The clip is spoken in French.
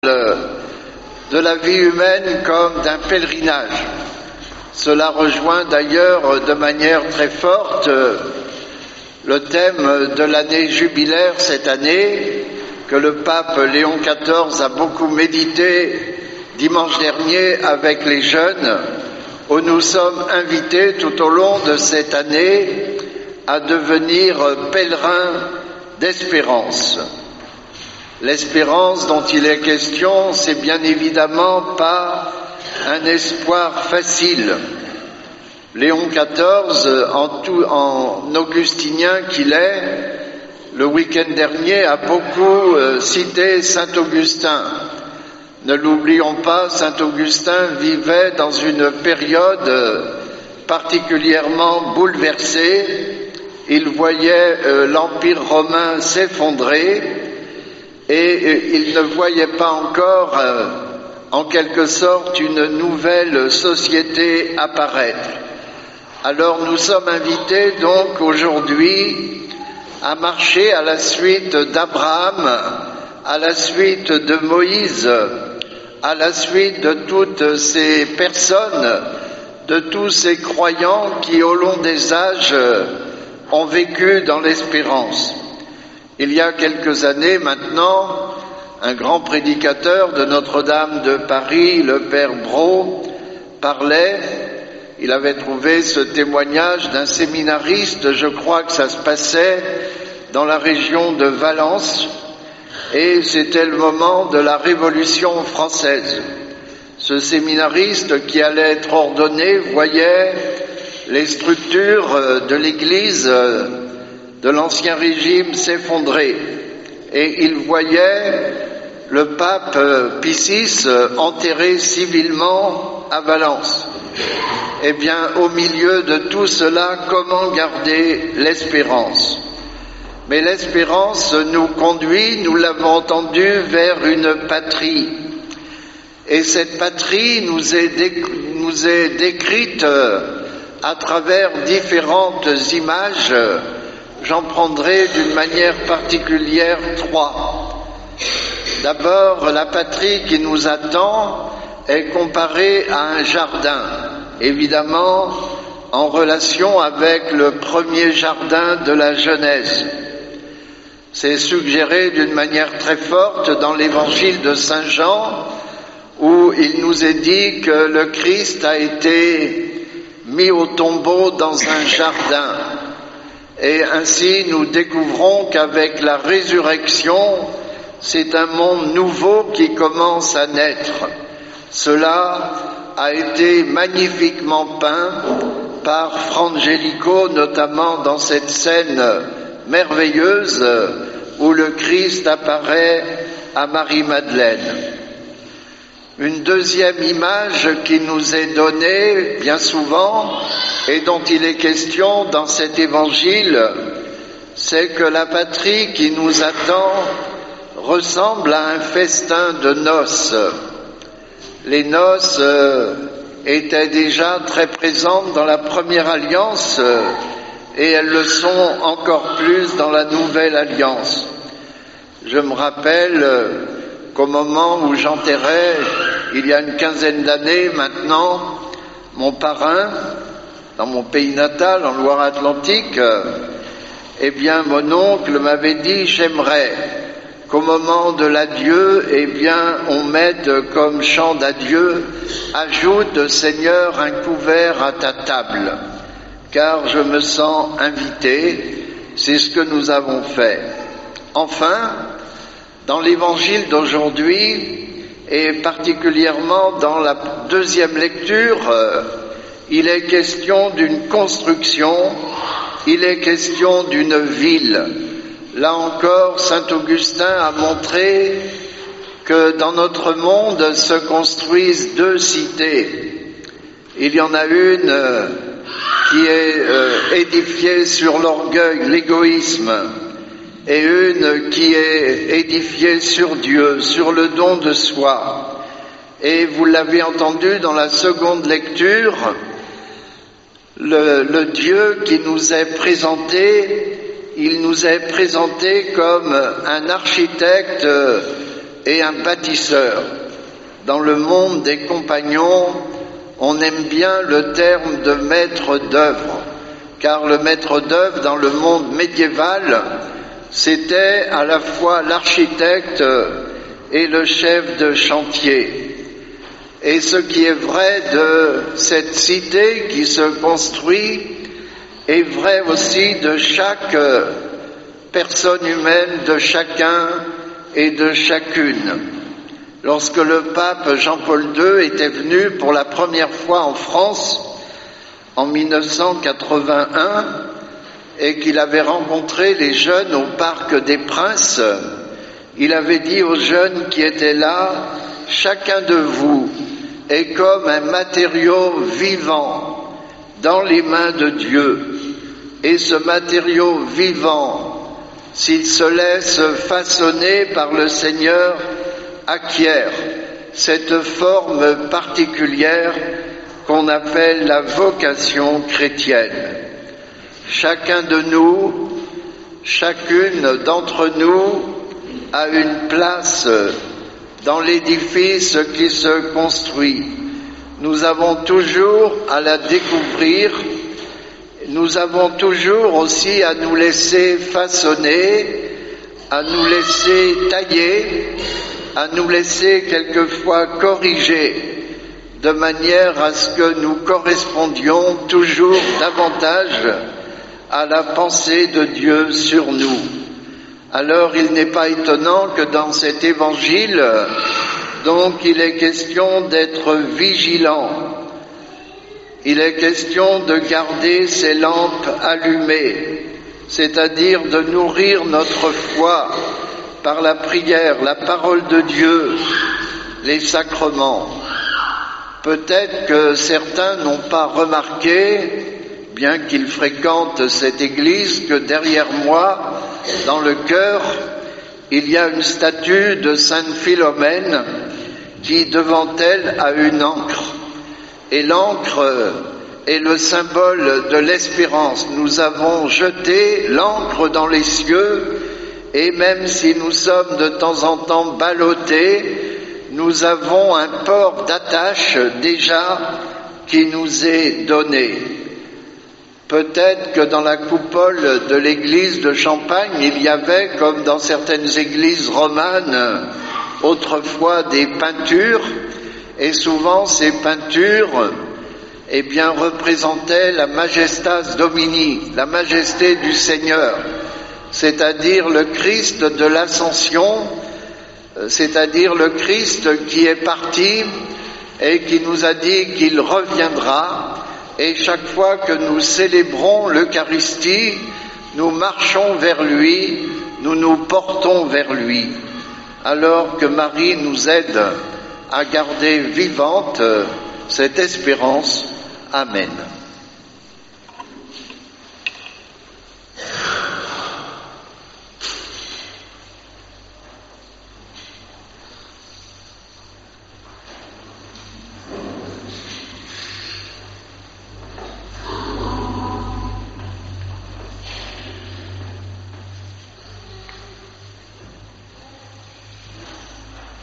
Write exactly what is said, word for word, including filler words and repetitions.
de la vie humaine comme d'un pèlerinage. Cela rejoint d'ailleurs de manière très forte le thème de l'année jubilaire cette année, que le pape Léon quatorze a beaucoup médité dimanche dernier avec les jeunes, où nous sommes invités tout au long de cette année à devenir pèlerins d'espérance. L'espérance dont il est question, c'est bien évidemment pas un espoir facile. Léon quatorze, en, tout, en augustinien qu'il est, le week-end dernier a beaucoup euh, cité Saint Augustin. Ne l'oublions pas, Saint Augustin vivait dans une période particulièrement bouleversée. Il voyait euh, l'Empire romain s'effondrer et il ne voyait pas encore, euh, en quelque sorte, une nouvelle société apparaître. Alors nous sommes invités donc aujourd'hui à marcher à la suite d'Abraham, à la suite de Moïse, à la suite de toutes ces personnes, de tous ces croyants qui au long des âges ont vécu dans l'espérance. Il y a quelques années maintenant, un grand prédicateur de Notre-Dame de Paris, le père Brault, parlait, il avait trouvé ce témoignage d'un séminariste, je crois que ça se passait dans la région de Valence, et c'était le moment de la Révolution française. Ce séminariste qui allait être ordonné voyait les structures de l'Église de l'Ancien Régime s'effondrer, et il voyait le pape Pie six enterré civilement à Valence. Eh bien, au milieu de tout cela, comment garder l'espérance ? Mais l'espérance nous conduit, nous l'avons entendu, vers une patrie. Et cette patrie nous est, dé, nous est décrite à travers différentes images. J'en prendrai d'une manière particulière trois. D'abord, la patrie qui nous attend est comparée à un jardin, évidemment en relation avec le premier jardin de la Genèse. C'est suggéré d'une manière très forte dans l'évangile de Saint Jean, où il nous est dit que le Christ a été mis au tombeau dans un jardin. Et ainsi nous découvrons qu'avec la résurrection, c'est un monde nouveau qui commence à naître. Cela a été magnifiquement peint par Frangelico, notamment dans cette scène merveilleuse où le Christ apparaît à Marie-Madeleine. Une deuxième image qui nous est donnée bien souvent et dont il est question dans cet évangile, c'est que la patrie qui nous attend ressemble à un festin de noces. Les noces euh, étaient déjà très présentes dans la première alliance euh, et elles le sont encore plus dans la nouvelle alliance. Je me rappelle euh, qu'au moment où j'enterrais, il y a une quinzaine d'années maintenant, mon parrain, dans mon pays natal, en Loire-Atlantique, euh, eh bien mon oncle m'avait dit « J'aimerais qu'au moment de l'adieu, eh bien on mette comme chant d'adieu, ajoute Seigneur un couvert à ta table, car je me sens invité. » C'est ce que nous avons fait. Enfin, dans l'évangile d'aujourd'hui, et particulièrement dans la deuxième lecture, euh, il est question d'une construction, il est question d'une ville. Là encore, Saint Augustin a montré que dans notre monde se construisent deux cités. Il y en a une euh, qui est euh, édifiée sur l'orgueil, l'égoïsme, et une qui est édifiée sur Dieu, sur le don de soi. Et vous l'avez entendu dans la seconde lecture, le, le Dieu qui nous est présenté, il nous est présenté comme un architecte et un bâtisseur. Dans le monde des compagnons, on aime bien le terme de maître d'œuvre, car le maître d'œuvre dans le monde médiéval, c'était à la fois l'architecte et le chef de chantier. Et ce qui est vrai de cette cité qui se construit est vrai aussi de chaque personne humaine, de chacun et de chacune. Lorsque le pape Jean-Paul deux était venu pour la première fois en France en mille neuf cent quatre-vingt-un et qu'il avait rencontré les jeunes au Parc des Princes, il avait dit aux jeunes qui étaient là, « Chacun de vous est comme un matériau vivant dans les mains de Dieu. Et ce matériau vivant, s'il se laisse façonner par le Seigneur, acquiert cette forme particulière qu'on appelle la vocation chrétienne. Chacun de nous, chacune d'entre nous a une place dans l'édifice qui se construit. Nous avons toujours à la découvrir, nous avons toujours aussi à nous laisser façonner, à nous laisser tailler, à nous laisser quelquefois corriger, de manière à ce que nous correspondions toujours davantage à la pensée de Dieu sur nous. Alors il n'est pas étonnant que dans cet évangile, donc il est question d'être vigilant, il est question de garder ses lampes allumées, c'est-à-dire de nourrir notre foi par la prière, la parole de Dieu, les sacrements. Peut-être que certains n'ont pas remarqué, bien qu'ils fréquentent cette église, que derrière moi, dans le chœur, il y a une statue de Sainte Philomène qui, devant elle, a une ancre. Et l'encre est le symbole de l'espérance. Nous avons jeté l'encre dans les cieux et même si nous sommes de temps en temps ballottés, nous avons un port d'attache déjà qui nous est donné. Peut-être que dans la coupole de l'église de Champagne, il y avait, comme dans certaines églises romanes, autrefois des peintures, et souvent ces peintures, eh bien, représentaient la majestas Domini, la majesté du Seigneur, c'est-à-dire le Christ de l'Ascension, c'est-à-dire le Christ qui est parti et qui nous a dit qu'il reviendra. Et chaque fois que nous célébrons l'Eucharistie, nous marchons vers lui, nous nous portons vers lui. Alors que Marie nous aide à garder vivante cette espérance. Amen.